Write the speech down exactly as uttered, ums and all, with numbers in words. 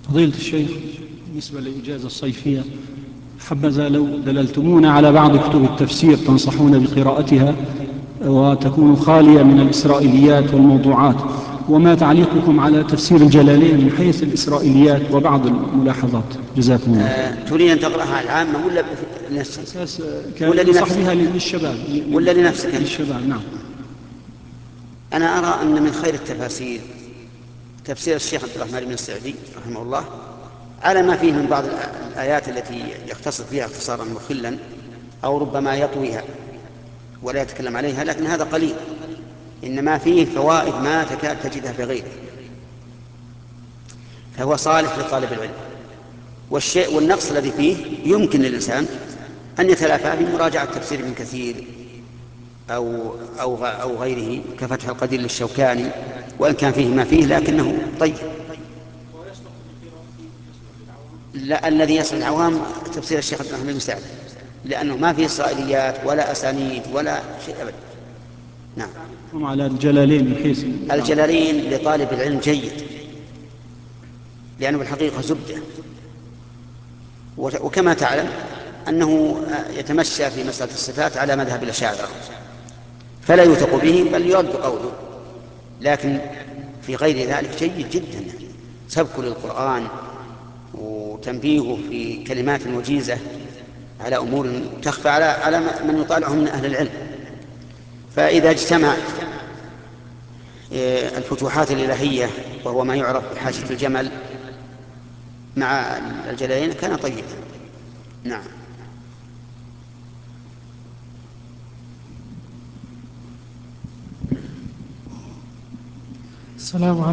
فضيلة الشيخ، بالنسبة للإجازة الصيفية، حبذا لو دللتمونا على بعض كتب التفسير تنصحون بقراءتها وتكون خالية من الإسرائيليات والموضوعات، وما تعليقكم على تفسير الجلالين من حيث الإسرائيليات وبعض الملاحظات؟ جزاكم الله. أه تريد أن تقرأها العامة ولا لنفسك؟ أساس ولا ينصح لنفسك؟ بها للشباب ولا لنفسك؟ للشباب، نعم. أنا أرى أن من خير التفاسير تفسير الشيخ عبد الرحمن بن السعدي رحمه الله، على ما فيه من بعض الآيات التي يختصر فيها اختصارا مخلا أو ربما يطويها ولا يتكلم عليها، لكن هذا قليل، إنما فيه فوائد ما تكاد تجدها في غيره، فهو صالح لطالب العلم. والشيء والنقص الذي فيه يمكن للإنسان أن يتلافى بمراجعة تفسير ابن كثير أو, أو, أو غيره كفتح القدير للشوكاني، وإن كان فيه ما فيه لكنه طيب. لا، الذي يصل العوام تفسير الشيخ عبد الرحمن بن سعد، لأنه ما فيه إسرائيليات ولا أسانيد ولا شيء أبدا. نعم. هم على الجلالين من حيث الجلالين لطالب العلم جيد، لأنه بالحقيقة زبدة، وكما تعلم أنه يتمشى في مسألة الصفات على مذهب الأشاعرة، فلا يوثق به بل يرد قوله، لكن في غير ذلك جيد جدا، سبك للقرآن وتنبيهه في كلمات وجيزة على أمور تخفى على على من يطالعه من أهل العلم. فإذا اجتمع الفتوحات الإلهية وهو ما يعرف بحاشية الجمل مع الجلالين كان طيبا. نعم. السلام عليكم.